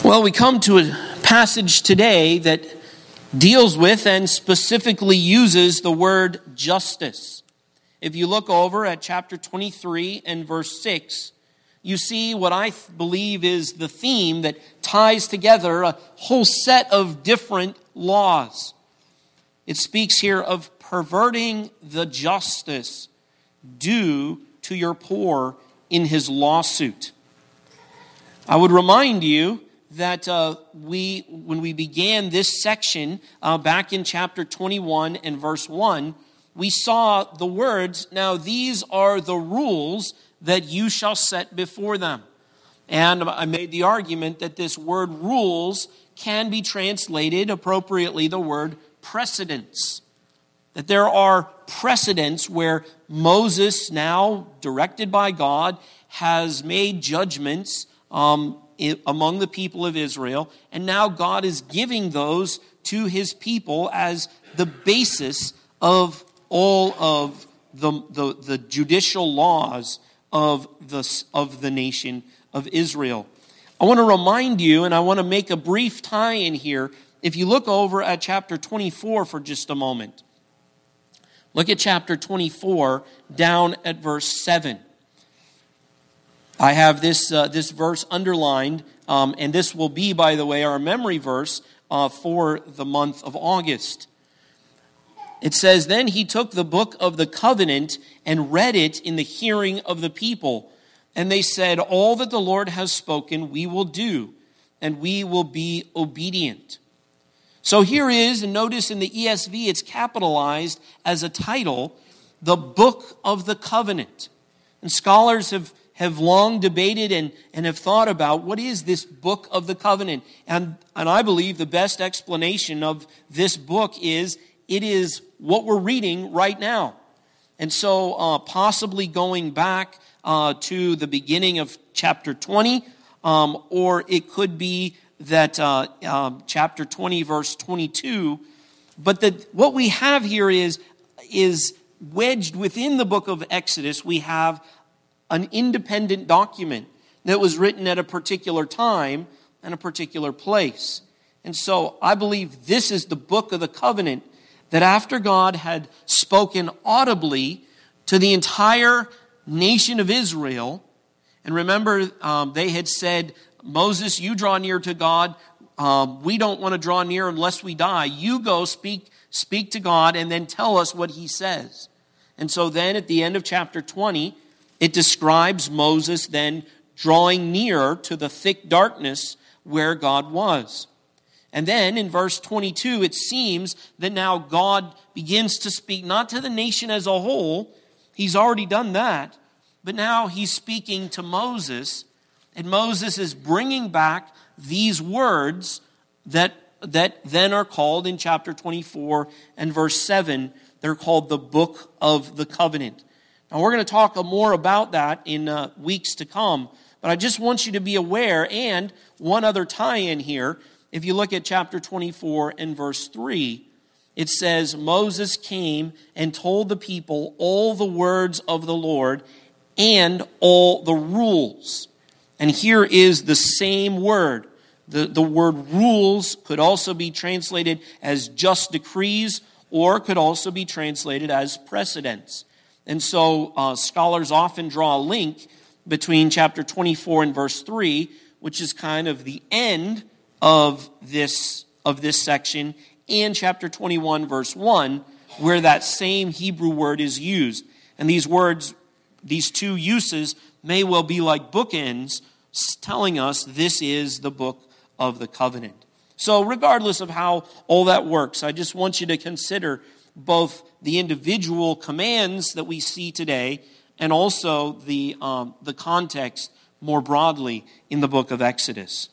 Well, we come to a passage today that deals with and specifically uses the word justice. If you look over at chapter 23 and verse 6, you see what I believe is the theme that ties together a whole set of different laws. It speaks here of perverting the justice due to your poor in his lawsuit. I would remind you that when we began this section back in chapter 21 and verse 1, we saw the words, "Now these are the rules that you shall set before them." And I made the argument that this word rules can be translated appropriately the word precedents. That there are precedents where Moses, now directed by God, has made judgments among the people of Israel, and now God is giving those to his people as the basis of all of the judicial laws of the nation of Israel. I want to remind you, and I want to make a brief tie-in here. If you look over at chapter 24 for just a moment, look at chapter 24 down at verse 7. I have this verse underlined, and this will be, by the way, our memory verse for the month of August. It says, "Then he took the book of the covenant and read it in the hearing of the people. And they said, 'All that the Lord has spoken we will do, and we will be obedient.'" So here is, and notice in the ESV it's capitalized as a title, the book of the covenant. And scholars have long debated and have thought about what is this book of the covenant. And I believe the best explanation of this book is it is what we're reading right now. And so possibly going back to the beginning of chapter 20, or it could be that chapter 20, verse 22. But what we have here is wedged within the book of Exodus, we have an independent document that was written at a particular time and a particular place. And so I believe this is the book of the covenant that after God had spoken audibly to the entire nation of Israel, and remember they had said, "Moses, you draw near to God. We don't want to draw near unless we die. You go speak to God and then tell us what he says." And so then at the end of chapter 20, it describes Moses then drawing near to the thick darkness where God was. And then in verse 22, it seems that now God begins to speak not to the nation as a whole. He's already done that. But now he's speaking to Moses. And Moses is bringing back these words that then are called in chapter 24 and verse 7. They're called the book of the covenant. Now, we're going to talk more about that in weeks to come, but I just want you to be aware, and one other tie-in here. If you look at chapter 24 and verse 3, it says, "Moses came and told the people all the words of the Lord and all the rules." And here is the same word. The word rules could also be translated as just decrees, or could also be translated as precedents. And so scholars often draw a link between chapter 24 and verse 3, which is kind of the end of this section, and chapter 21, verse 1, where that same Hebrew word is used. And these words, these two uses, may well be like bookends, telling us this is the book of the covenant. So regardless of how all that works, I just want you to consider both the individual commands that we see today and also the context more broadly in the book of Exodus.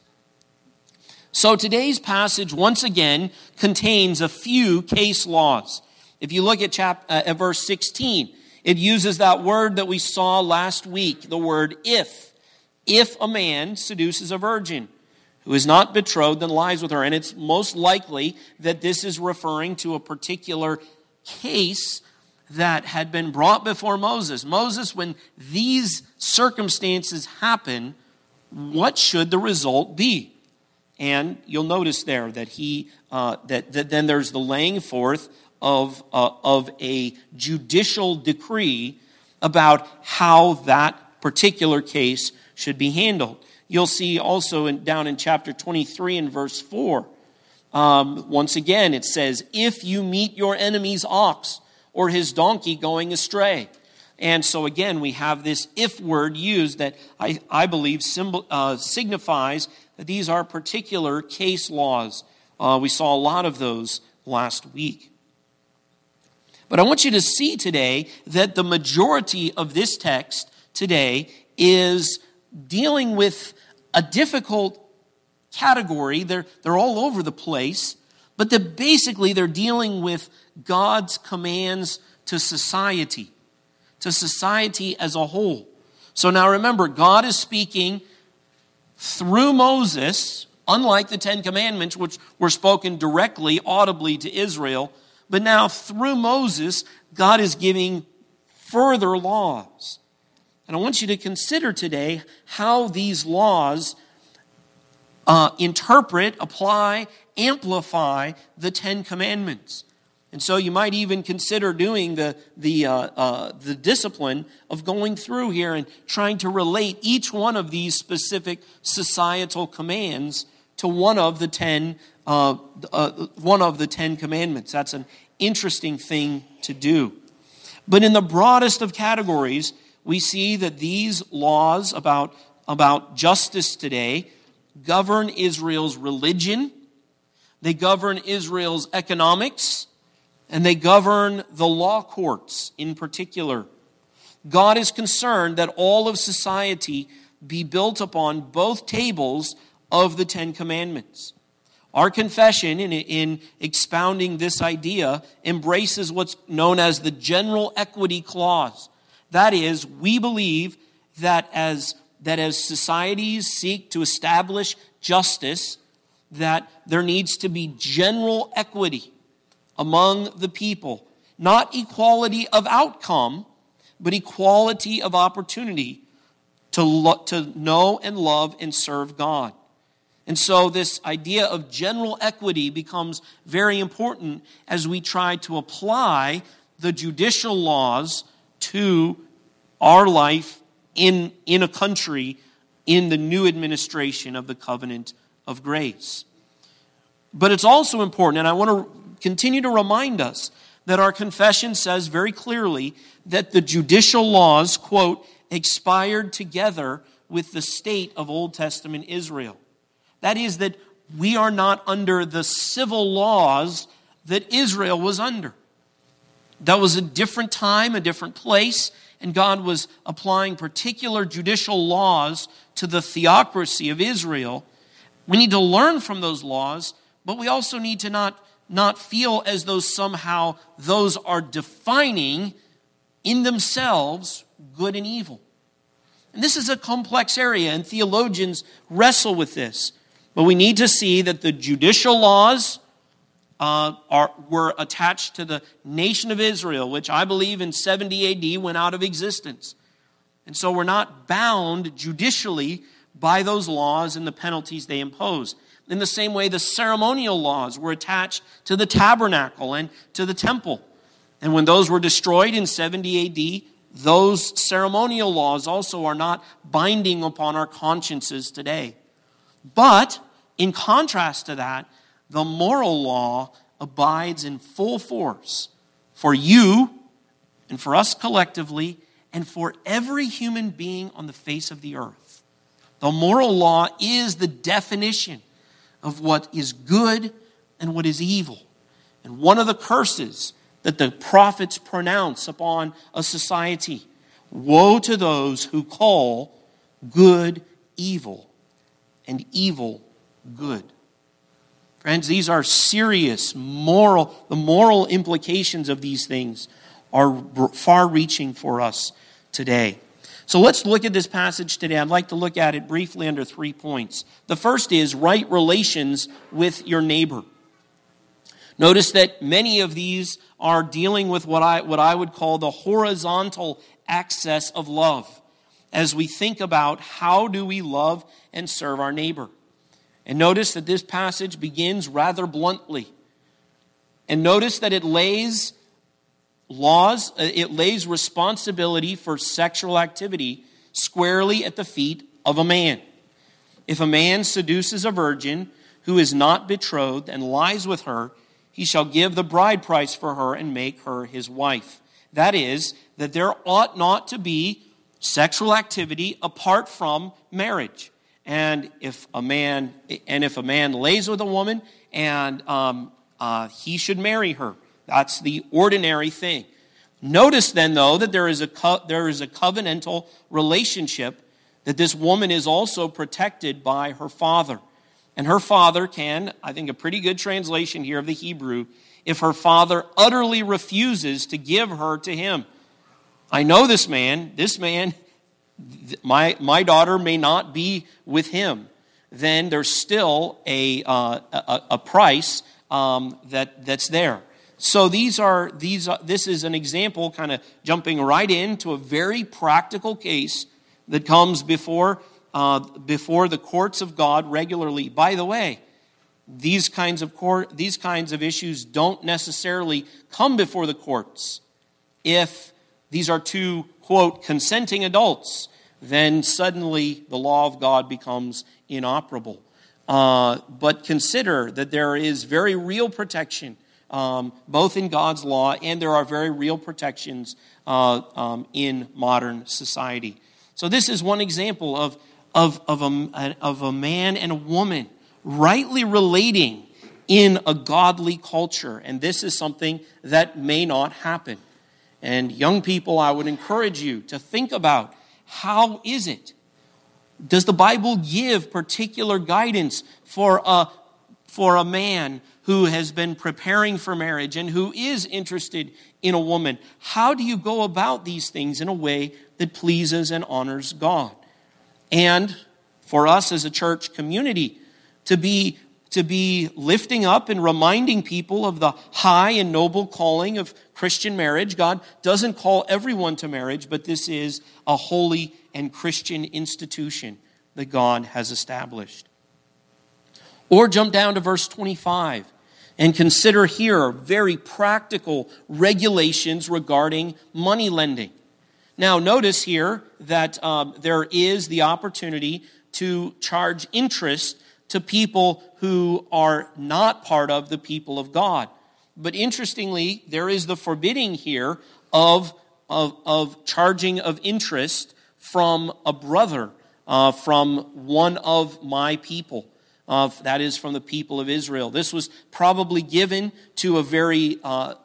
So today's passage once again contains a few case laws. If you look at verse 16, it uses that word that we saw last week, the word if. If a man seduces a virgin who is not betrothed and lies with her. And it's most likely that this is referring to a particular case that had been brought before Moses. Moses, when these circumstances happen, what should the result be? And you'll notice there that that then there's the laying forth of a judicial decree about how that particular case should be handled. You'll see also down in chapter 23 and verse 4, once again it says, if you meet your enemy's ox or his donkey going astray. And so again, we have this if word used that I believe signifies that these are particular case laws. We saw a lot of those last week. But I want you to see today that the majority of this text today is dealing with a difficult category. They're all over the place, but basically they're dealing with God's commands to society as a whole. So now remember, God is speaking through Moses, unlike the Ten Commandments, which were spoken directly, audibly to Israel. But now through Moses, God is giving further laws. And I want you to consider today how these laws interpret, apply, amplify the Ten Commandments. And so you might even consider doing the discipline of going through here and trying to relate each one of these specific societal commands to one of the 10 commandments. That's an interesting thing to do. But in the broadest of categories, we see that these laws about justice today govern Israel's religion, they govern Israel's economics, and they govern the law courts in particular. God is concerned that all of society be built upon both tables of the Ten Commandments. Our confession in expounding this idea embraces what's known as the general equity clause. That is, we believe that as societies seek to establish justice, that there needs to be general equity among the people. Not equality of outcome, but equality of opportunity to know and love and serve God. And so this idea of general equity becomes very important as we try to apply the judicial laws to our life in a country in the new administration of the covenant of grace. But it's also important, and I want to continue to remind us that our confession says very clearly that the judicial laws, quote, expired together with the state of Old Testament Israel. That is, that we are not under the civil laws that Israel was under. That was a different time, a different place, and God was applying particular judicial laws to the theocracy of Israel. We need to learn from those laws, but we also need to not feel as though somehow those are defining in themselves good and evil. And this is a complex area, and theologians wrestle with this. But we need to see that the judicial laws were attached to the nation of Israel, which I believe in 70 AD went out of existence. And so we're not bound judicially by those laws and the penalties they impose. In the same way, the ceremonial laws were attached to the tabernacle and to the temple. And when those were destroyed in 70 AD, those ceremonial laws also are not binding upon our consciences today. But in contrast to that, the moral law abides in full force for you and for us collectively and for every human being on the face of the earth. The moral law is the definition of what is good and what is evil. And one of the curses that the prophets pronounce upon a society, woe to those who call good evil and evil good. Friends, these are serious the moral implications of these things are far-reaching for us today. So let's look at this passage today. I'd like to look at it briefly under 3 points. The first is right relations with your neighbor. Notice that many of these are dealing with what I would call the horizontal axis of love as we think about how do we love and serve our neighbor. And notice that this passage begins rather bluntly. And notice that it lays responsibility for sexual activity squarely at the feet of a man. If a man seduces a virgin who is not betrothed and lies with her, he shall give the bride price for her and make her his wife. That is, that there ought not to be sexual activity apart from marriage. And if a man lays with a woman, and he should marry her. That's the ordinary thing. Notice then, though, that there is a covenantal relationship, that this woman is also protected by her father. And her father can, I think a pretty good translation here of the Hebrew, if her father utterly refuses to give her to him. I know this man, my daughter may not be with him. Then there's still a price that's there. So this is an example, kind of jumping right into a very practical case that comes before the courts of God regularly. By the way, these kinds of issues don't necessarily come before the courts. If these are two, quote, consenting adults, then suddenly the law of God becomes inoperable. But consider that there is very real protection, both in God's law, and there are very real protections in modern society. So this is one example of a man and a woman rightly relating in a godly culture. And this is something that may not happen. And young people, I would encourage you to think about, how is it? Does the Bible give particular guidance for a man who has been preparing for marriage and who is interested in a woman? How do you go about these things in a way that pleases and honors God? And for us as a church community to be lifting up and reminding people of the high and noble calling of Christian marriage. God doesn't call everyone to marriage, but this is a holy and Christian institution that God has established. Or jump down to verse 25 and consider here very practical regulations regarding money lending. Now notice here that there is the opportunity to charge interest to people who are not part of the people of God. But interestingly, there is the forbidding here of charging of interest from a brother, from one of my people. That is from the people of Israel. This was probably given to a very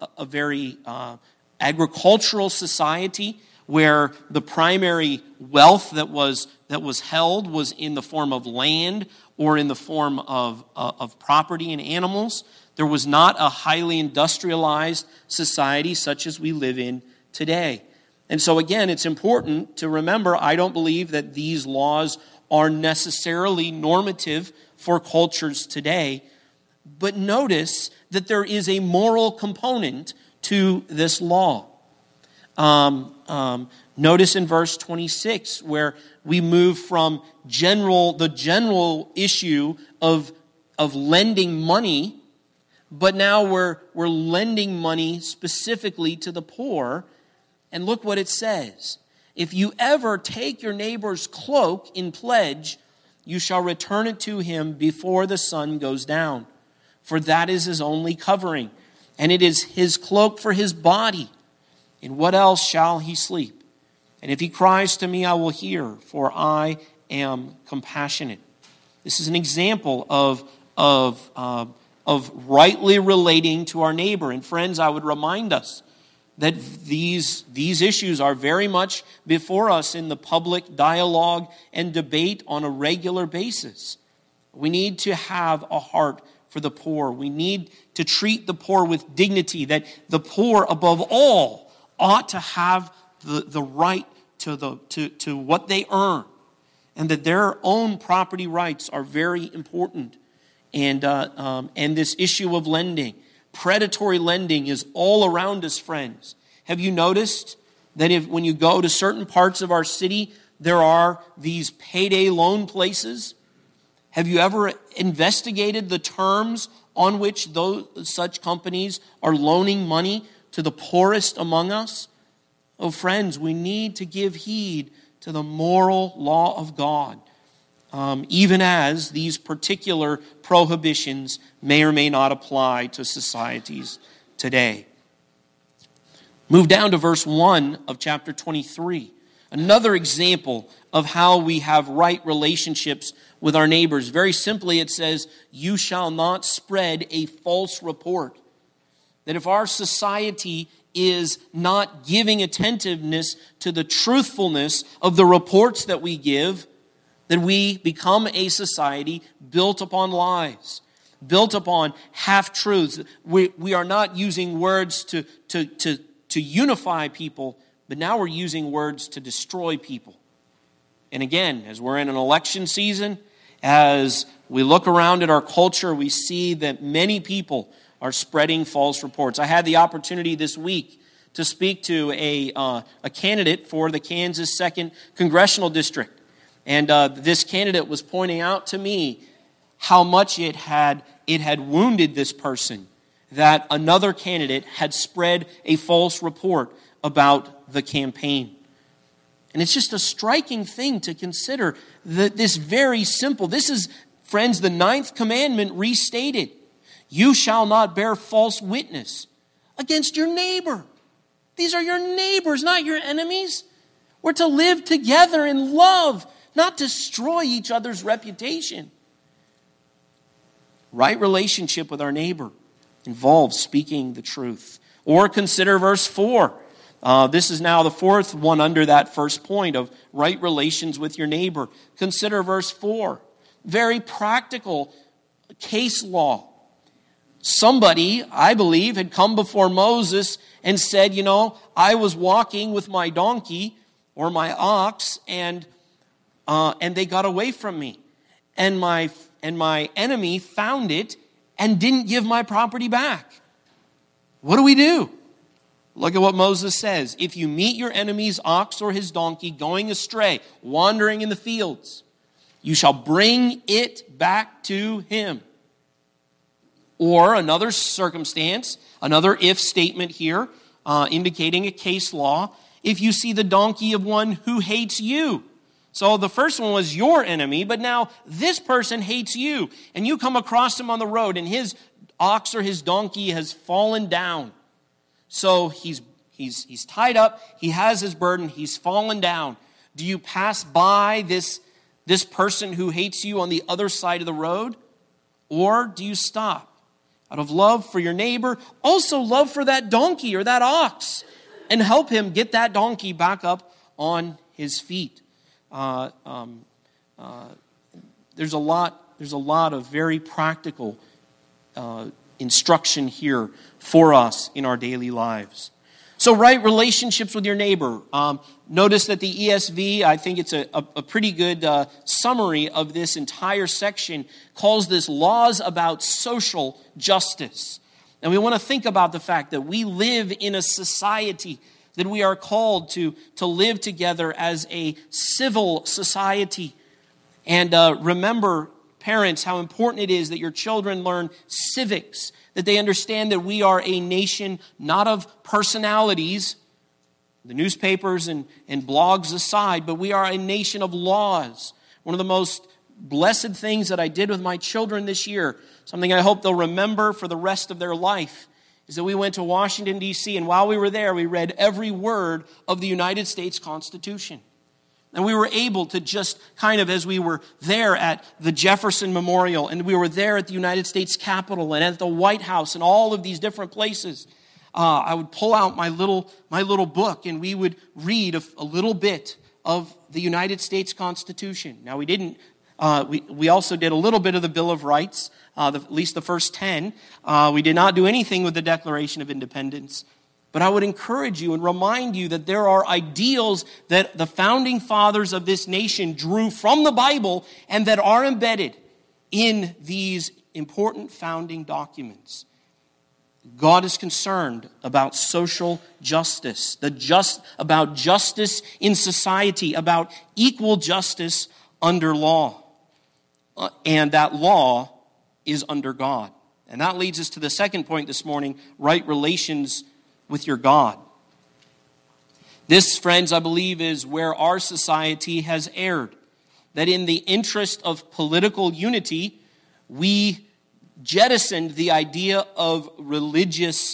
agricultural society where the primary wealth that was held was in the form of land or in the form of property and animals. There was not a highly industrialized society such as we live in today. And so again, it's important to remember, I don't believe that these laws are necessarily normative for cultures today. But notice that there is a moral component to this law. Notice in verse 26 where we move from the general issue of lending money, but now we're lending money specifically to the poor. And look what it says. If you ever take your neighbor's cloak in pledge, you shall return it to him before the sun goes down. For that is his only covering, and it is his cloak for his body. In what else shall he sleep? And if he cries to me, I will hear, for I am compassionate. This is an example of rightly relating to our neighbor. And friends, I would remind us that these issues are very much before us in the public dialogue and debate on a regular basis. We need to have a heart for the poor. We need to treat the poor with dignity, that the poor, above all, ought to have the right to what they earn, and that their own property rights are very important. And this issue of lending, predatory lending, is all around us, friends. Have you noticed that when you go to certain parts of our city, there are these payday loan places? Have you ever investigated the terms on which such companies are loaning money to the poorest among us? Oh, friends, we need to give heed to the moral law of God, even as these particular prohibitions may or may not apply to societies today. Move down to verse 1 of chapter 23. Another example of how we have right relationships with our neighbors. Very simply, it says, "You shall not spread a false report." That if our society is not giving attentiveness to the truthfulness of the reports that we give, then we become a society built upon lies, built upon half-truths. We are not using words to unify people, but now we're using words to destroy people. And again, as we're in an election season, as we look around at our culture, we see that many people are spreading false reports. I had the opportunity this week to speak to a candidate for the Kansas 2nd Congressional District. And this candidate was pointing out to me how much it had wounded this person that another candidate had spread a false report about the campaign. And it's just a striking thing to consider that this very simple, this is, friends, the 9th commandment restated. You shall not bear false witness against your neighbor. These are your neighbors, not your enemies. We're to live together in love, not destroy each other's reputation. Right relationship with our neighbor involves speaking the truth. Or consider verse 4. This is now the fourth one under that first point of right relations with your neighbor. Consider verse 4. Very practical case law. Somebody, I believe, had come before Moses and said, I was walking with my donkey or my ox and they got away from me. And my enemy found it and didn't give my property back. What do we do? Look at what Moses says. If you meet your enemy's ox or his donkey going astray, wandering in the fields, you shall bring it back to him. Or another circumstance, another if statement here, indicating a case law. If you see the donkey of one who hates you. So the first one was your enemy, but now this person hates you. And you come across him on the road and his ox or his donkey has fallen down. So he's tied up, he has his burden, he's fallen down. Do you pass by this person who hates you on the other side of the road? Or do you stop? Out of love for your neighbor, also love for that donkey or that ox, and help him get that donkey back up on his feet. There's a lot of very practical instruction here for us in our daily lives. So right relationships with your neighbor. Notice that the ESV, I think it's a pretty good summary of this entire section, calls this laws about social justice. And we want to think about the fact that we live in a society that we are called to live together as a civil society. And remember, parents, how important it is that your children learn civics, that they understand that we are a nation not of personalities, the newspapers and blogs aside, but we are a nation of laws. One of the most blessed things that I did with my children this year, something I hope they'll remember for the rest of their life, is that we went to Washington, D.C., and while we were there, we read every word of the United States Constitution. And we were able to just kind of, as we were there at the Jefferson Memorial, and we were there at the United States Capitol and at the White House and all of these different places, I would pull out my little book and we would read a little bit of the United States Constitution. Now we didn't. We also did a little bit of the Bill of Rights, at least the first 10. We did not do anything with the Declaration of Independence. But I would encourage you and remind you that there are ideals that the founding fathers of this nation drew from the Bible and that are embedded in these important founding documents. God is concerned about social justice, about justice in society, about equal justice under law. and that law is under God. And that leads us to the second point this morning, right relations with your God. This, friends, I believe is where our society has erred. That in the interest of political unity, we jettisoned the idea of religious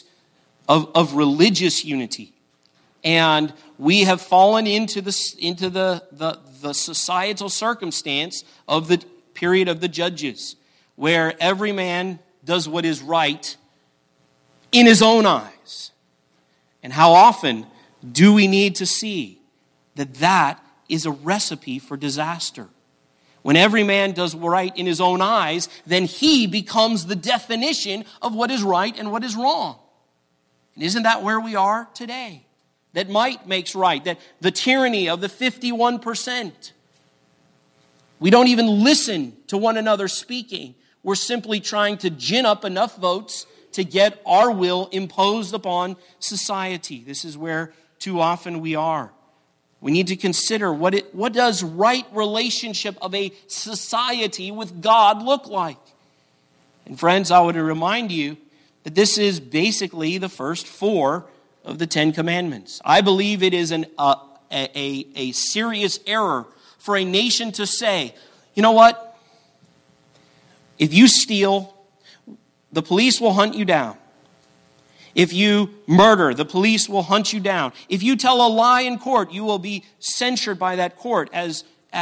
unity. And we have fallen into the societal circumstance of the period of the judges, where every man does what is right in his own eyes. And how often do we need to see that that is a recipe for disaster? When every man does right in his own eyes, then he becomes the definition of what is right and what is wrong. And isn't that where we are today? That might makes right, that the tyranny of the 51%. We don't even listen to one another speaking. We're simply trying to gin up enough votes to get our will imposed upon society. This is where too often we are. We need to consider what does right relationship of a society with God look like? And friends, I would remind you that this is basically the first 4 of the 10 commandments. I believe it is a serious error for a nation to say, you know what? If you steal, the police will hunt you down. If you murder, the police will hunt you down. If you tell a lie in court, you will be censured by that court as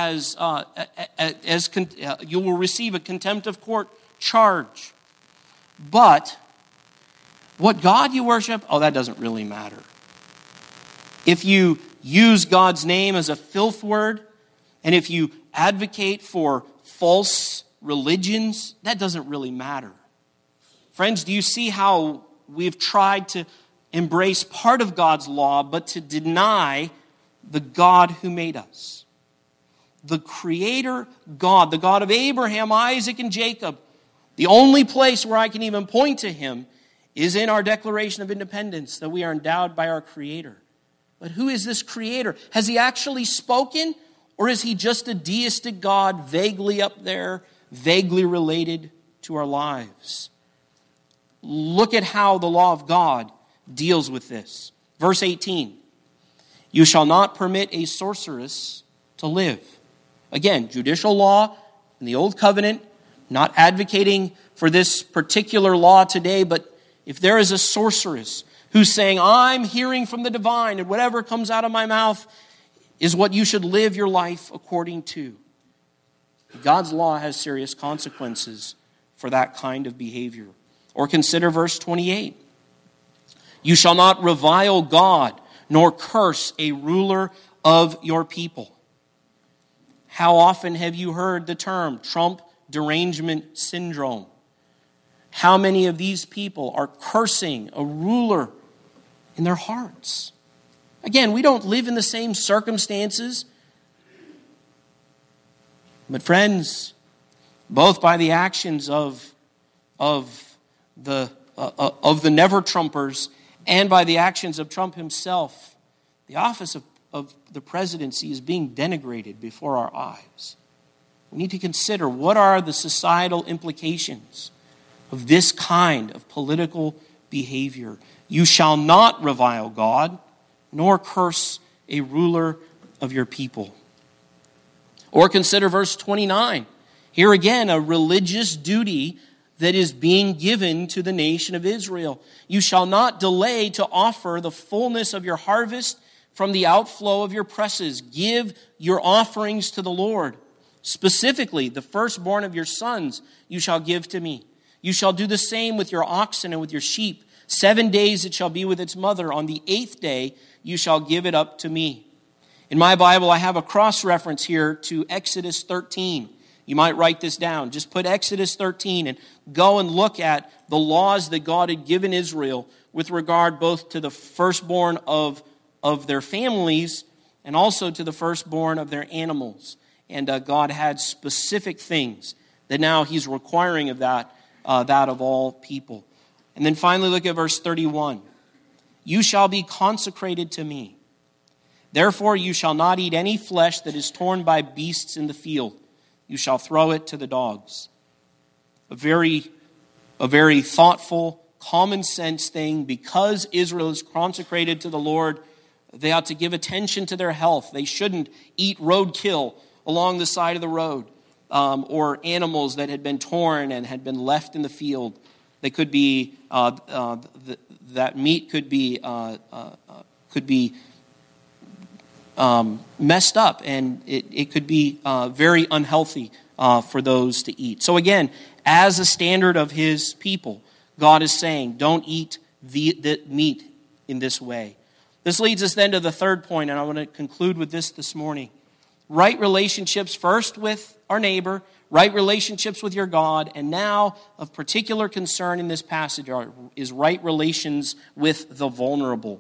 you will receive a contempt of court charge. But what God you worship, that doesn't really matter. If you use God's name as a filth word, and if you advocate for false religions, that doesn't really matter. Friends, do you see how we've tried to embrace part of God's law, but to deny the God who made us? The Creator God, the God of Abraham, Isaac, and Jacob. The only place where I can even point to him is in our Declaration of Independence, that we are endowed by our Creator. But who is this Creator? Has he actually spoken? Or is he just a deistic God vaguely up there, vaguely related to our lives? Look at how the law of God deals with this. Verse 18, you shall not permit a sorceress to live. Again, judicial law in the Old Covenant, not advocating for this particular law today, but if there is a sorceress who's saying, I'm hearing from the divine, and whatever comes out of my mouth is what you should live your life according to. God's law has serious consequences for that kind of behavior. Or consider verse 28. You shall not revile God, nor curse a ruler of your people. How often have you heard the term Trump derangement syndrome? How many of these people are cursing a ruler in their hearts? Again, we don't live in the same circumstances. But friends, both by the actions of the never-Trumpers and by the actions of Trump himself, the office of the presidency is being denigrated before our eyes. We need to consider what are the societal implications of this kind of political behavior. You shall not revile God, nor curse a ruler of your people. Or consider verse 29. Here again, a religious duty that is being given to the nation of Israel. You shall not delay to offer the fullness of your harvest from the outflow of your presses. Give your offerings to the Lord. Specifically, the firstborn of your sons you shall give to me. You shall do the same with your oxen and with your sheep. 7 days it shall be with its mother. On the 8th day you shall give it up to me. In my Bible, I have a cross-reference here to Exodus 13. You might write this down. Just put Exodus 13 and go and look at the laws that God had given Israel with regard both to the firstborn of their families and also to the firstborn of their animals. And God had specific things that now he's requiring of that of all people. And then finally look at verse 31. You shall be consecrated to me. Therefore you shall not eat any flesh that is torn by beasts in the field. you shall throw it to the dogs. A very thoughtful, common sense thing. Because Israel is consecrated to the Lord, they ought to give attention to their health. They shouldn't eat roadkill along the side of the road, or animals that had been torn and had been left in the field. They could be that meat could be messed up, and it could be very unhealthy for those to eat. So again, as a standard of his people, God is saying, don't eat the meat in this way. This leads us then to the third point, and I want to conclude with this morning. Right relationships first with our neighbor, right relationships with your God, and now of particular concern in this passage is right relations with the vulnerable.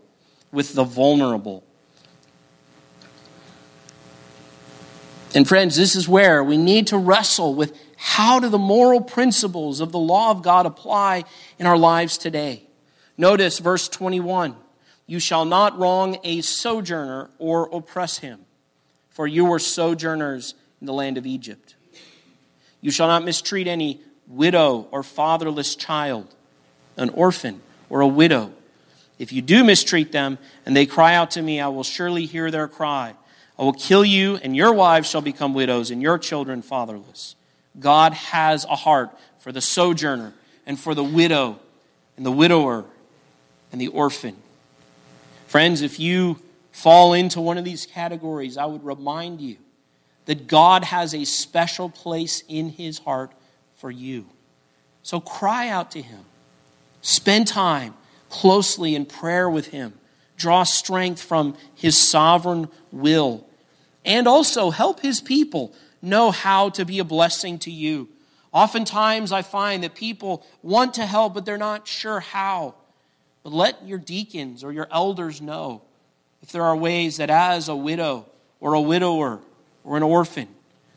And friends, this is where we need to wrestle with how do the moral principles of the law of God apply in our lives today. Notice verse 21. You shall not wrong a sojourner or oppress him, for you were sojourners in the land of Egypt. You shall not mistreat any widow or fatherless child, an orphan or a widow. If you do mistreat them and they cry out to me, I will surely hear their cry. I will kill you, and your wives shall become widows, and your children fatherless. God has a heart for the sojourner and for the widow and the widower and the orphan. Friends, if you fall into one of these categories, I would remind you that God has a special place in his heart for you. So cry out to him. Spend time closely in prayer with him. Draw strength from his sovereign will. And also help his people know how to be a blessing to you. Oftentimes I find that people want to help, but they're not sure how. But let your deacons or your elders know if there are ways that as a widow or a widower or an orphan,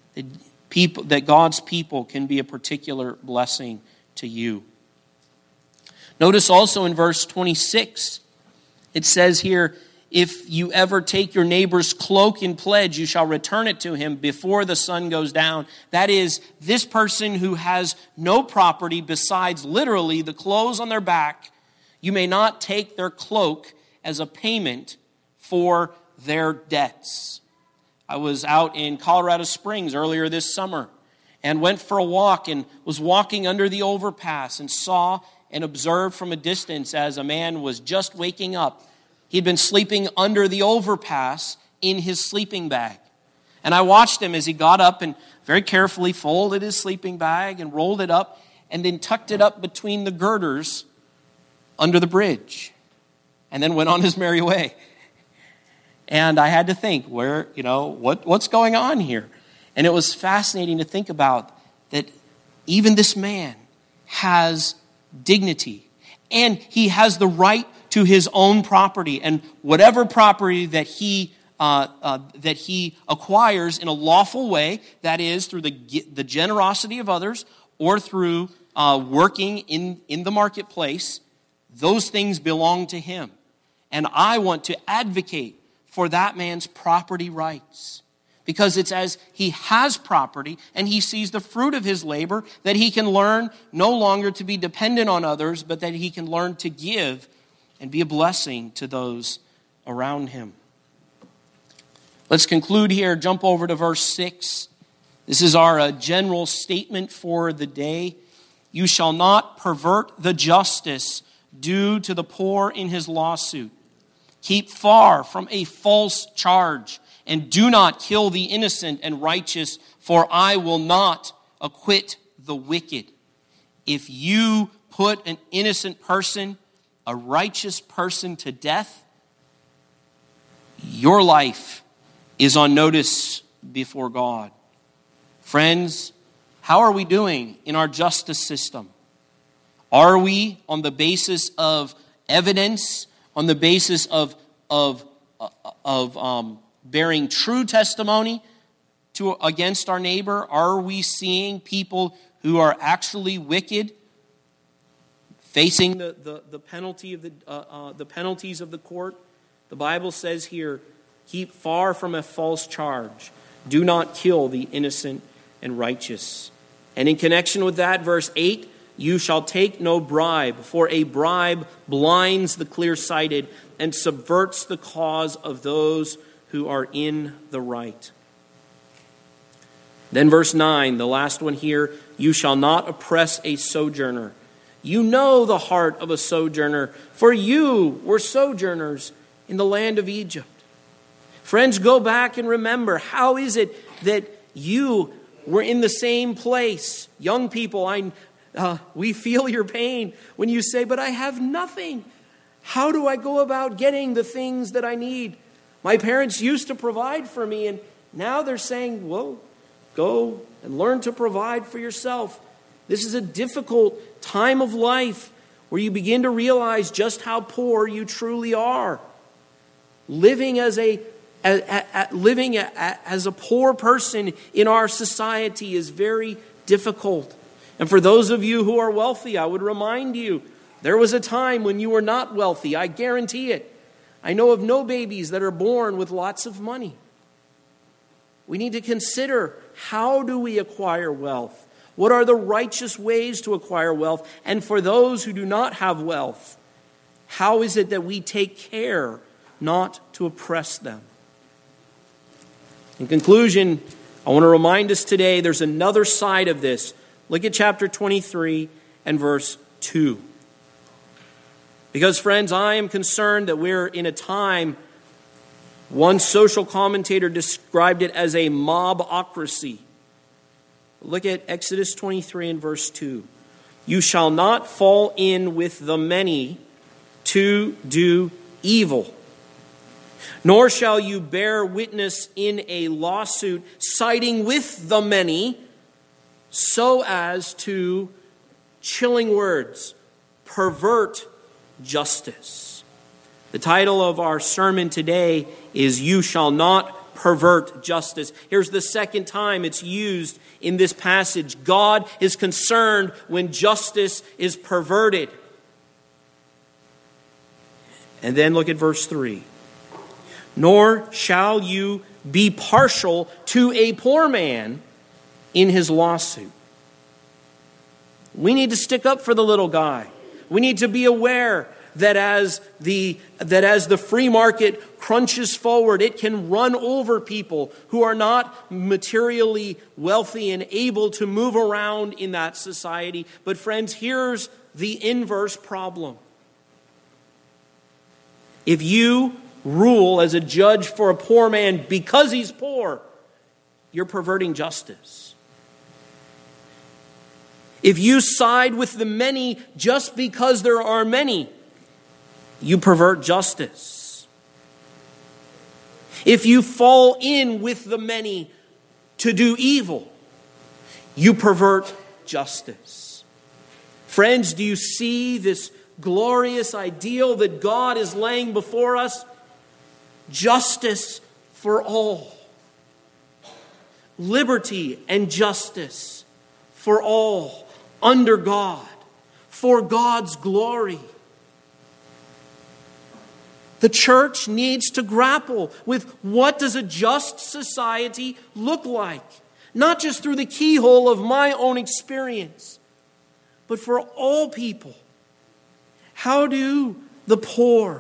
that God's people can be a particular blessing to you. Notice also in verse 26, it says here, if you ever take your neighbor's cloak in pledge, you shall return it to him before the sun goes down. That is, this person who has no property besides literally the clothes on their back, you may not take their cloak as a payment for their debts. I was out in Colorado Springs earlier this summer and went for a walk and was walking under the overpass and saw and observed from a distance as a man was just waking up. He'd been sleeping under the overpass in his sleeping bag. And I watched him as he got up and very carefully folded his sleeping bag and rolled it up and then tucked it up between the girders under the bridge and then went on his merry way. And I had to think, what's going on here? And it was fascinating to think about that even this man has dignity and he has the right to his own property, and whatever property that he acquires in a lawful way, that is through the generosity of others or through working in the marketplace, those things belong to him. And I want to advocate for that man's property rights, because it's as he has property and he sees the fruit of his labor that he can learn no longer to be dependent on others, but that he can learn to give and be a blessing to those around him. Let's conclude here. Jump over to verse 6. This is our general statement for the day. You shall not pervert the justice due to the poor in his lawsuit. Keep far from a false charge, and do not kill the innocent and righteous, for I will not acquit the wicked. If you put an innocent person, a righteous person to death, your life is on notice before God. Friends, how are we doing in our justice system? Are we on the basis of evidence, on the basis of bearing true testimony against our neighbor? Are we seeing people who are actually wicked facing the penalty of the penalties of the court? The Bible says here, keep far from a false charge. Do not kill the innocent and righteous. And in connection with that, verse 8, you shall take no bribe, for a bribe blinds the clear-sighted and subverts the cause of those who are in the right. Then verse 9, the last one here, you shall not oppress a sojourner. You know the heart of a sojourner, for you were sojourners in the land of Egypt. Friends, go back and remember, how is it that you were in the same place? Young people, we feel your pain when you say, but I have nothing. How do I go about getting the things that I need? My parents used to provide for me, and now they're saying, well, go and learn to provide for yourself. This is a difficult time of life where you begin to realize just how poor you truly are. Living as a poor person in our society is very difficult. And for those of you who are wealthy, I would remind you, there was a time when you were not wealthy. I guarantee it. I know of no babies that are born with lots of money. We need to consider, how do we acquire wealth? What are the righteous ways to acquire wealth? And for those who do not have wealth, how is it that we take care not to oppress them? In conclusion, I want to remind us today there's another side of this. Look at chapter 23 and verse 2. Because, friends, I am concerned that we're in a time, one social commentator described it as a mobocracy. Look at Exodus 23 and verse 2. You shall not fall in with the many to do evil, nor shall you bear witness in a lawsuit siding with the many, so as to, chilling words, pervert justice. The title of our sermon today is You Shall Not Pervert Justice. Here's the second time it's used in this passage. God is concerned when justice is perverted. And then look at verse 3. Nor shall you be partial to a poor man in his lawsuit. We need to stick up for the little guy. We need to be aware that as the free market crunches forward, it can run over people who are not materially wealthy and able to move around in that society. But friends, here's the inverse problem. If you rule as a judge for a poor man because he's poor, you're perverting justice. If you side with the many just because there are many, you pervert justice. If you fall in with the many to do evil, you pervert justice. Friends, do you see this glorious ideal that God is laying before us? Justice for all. Liberty and justice for all. Under God, for God's glory. The church needs to grapple with what does a just society look like? Not just through the keyhole of my own experience, but for all people. How do the poor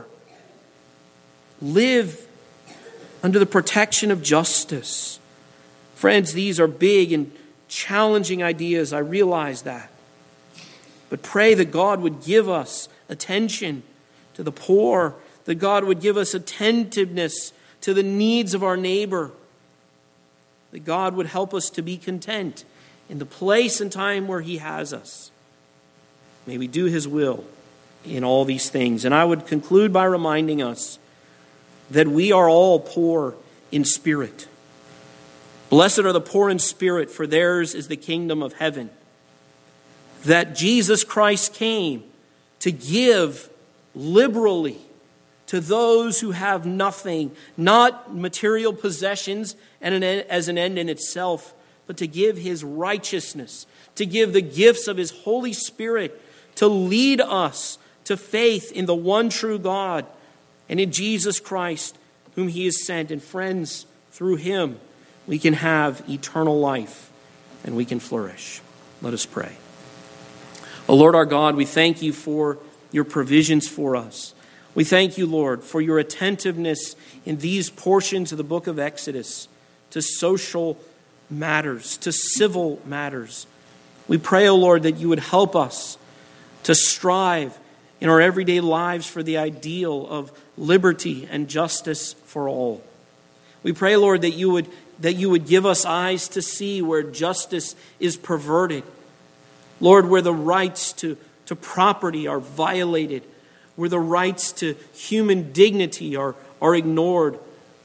live under the protection of justice? Friends, these are big and challenging ideas, I realize that. But pray that God would give us attention to the poor, that God would give us attentiveness to the needs of our neighbor, that God would help us to be content in the place and time where He has us. May we do His will in all these things. And I would conclude by reminding us that we are all poor in spirit. Blessed are the poor in spirit, for theirs is the kingdom of heaven. That Jesus Christ came to give liberally to those who have nothing, not material possessions as an end in itself, but to give His righteousness, to give the gifts of His Holy Spirit, to lead us to faith in the one true God and in Jesus Christ, whom He has sent. And friends, through Him, we can have eternal life and we can flourish. Let us pray. O Lord our God, we thank you for your provisions for us. We thank you, Lord, for your attentiveness in these portions of the book of Exodus to social matters, to civil matters. We pray, O Lord, that you would help us to strive in our everyday lives for the ideal of liberty and justice for all. We pray, Lord, that you would give us eyes to see where justice is perverted. Lord, where the rights to property are violated, where the rights to human dignity are ignored.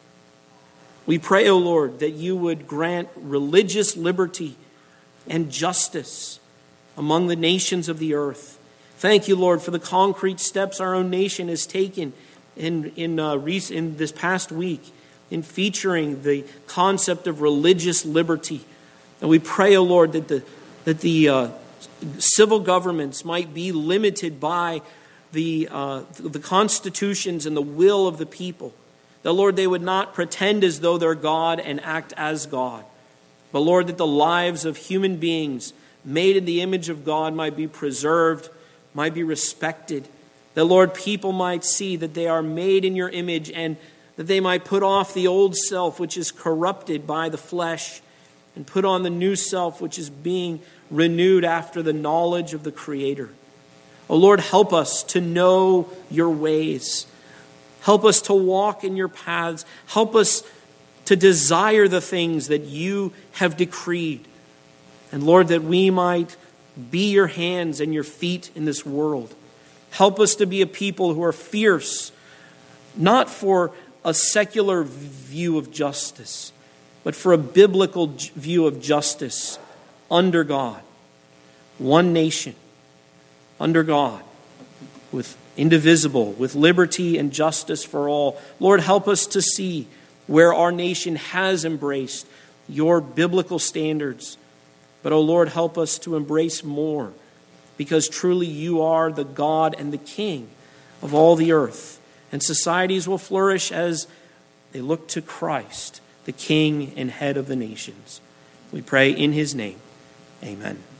We pray, O Lord, that you would grant religious liberty and justice among the nations of the earth. Thank you, Lord, for the concrete steps our own nation has taken in this past week in featuring the concept of religious liberty. And we pray, O Lord, that the civil governments might be limited by the constitutions and the will of the people. That, Lord, they would not pretend as though they're God and act as God. But, Lord, that the lives of human beings made in the image of God might be preserved, might be respected. That, Lord, people might see that they are made in your image and that they might put off the old self which is corrupted by the flesh and put on the new self which is being renewed after the knowledge of the Creator. Oh Lord, help us to know your ways. Help us to walk in your paths. Help us to desire the things that you have decreed. And Lord, that we might be your hands and your feet in this world. Help us to be a people who are fierce, not for a secular view of justice, but for a biblical view of justice under God. One nation, under God, with indivisible, with liberty and justice for all. Lord, help us to see where our nation has embraced your biblical standards. But, oh Lord, help us to embrace more, because truly you are the God and the King of all the earth. And societies will flourish as they look to Christ, the King and head of the nations. We pray in his name. Amen.